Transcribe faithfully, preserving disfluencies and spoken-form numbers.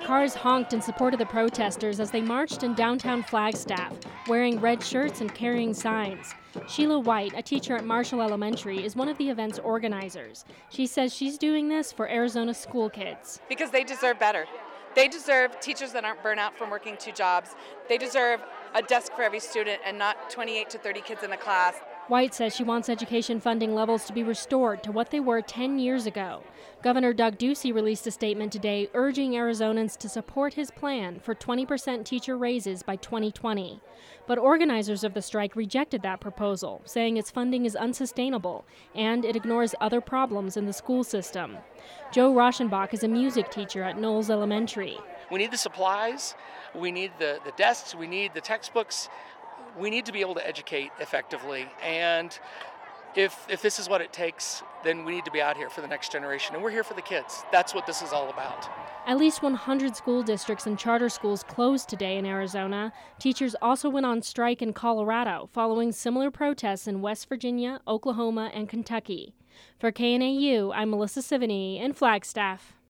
Cars honked in support of the protesters as they marched in downtown Flagstaff, wearing red shirts and carrying signs. Sheila White, a teacher at Marshall Elementary, is one of the event's organizers. She says she's doing this for Arizona school kids. Because they deserve better. They deserve teachers that aren't burnt out from working two jobs. They deserve a desk for every student and not twenty-eight to thirty kids in a class. White says she wants education funding levels to be restored to what they were ten years ago. Governor Doug Ducey released a statement today urging Arizonans to support his plan for twenty percent teacher raises by twenty twenty. But organizers of the strike rejected that proposal, saying its funding is unsustainable and it ignores other problems in the school system. Joe Rauschenbach is a music teacher at Knowles Elementary. We need the supplies, we need the, the desks, we need the textbooks. We need to be able to educate effectively, and if if this is what it takes, then we need to be out here for the next generation, and we're here for the kids. That's what this is all about. At least one hundred school districts and charter schools closed today in Arizona. Teachers also went on strike in Colorado, following similar protests in West Virginia, Oklahoma, and Kentucky. For K N A U, I'm Melissa Sivany in Flagstaff.